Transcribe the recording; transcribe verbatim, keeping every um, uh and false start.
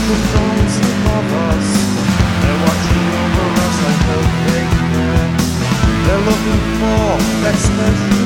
the thrones above us. They're watching over us, I hope they care. They're looking for that special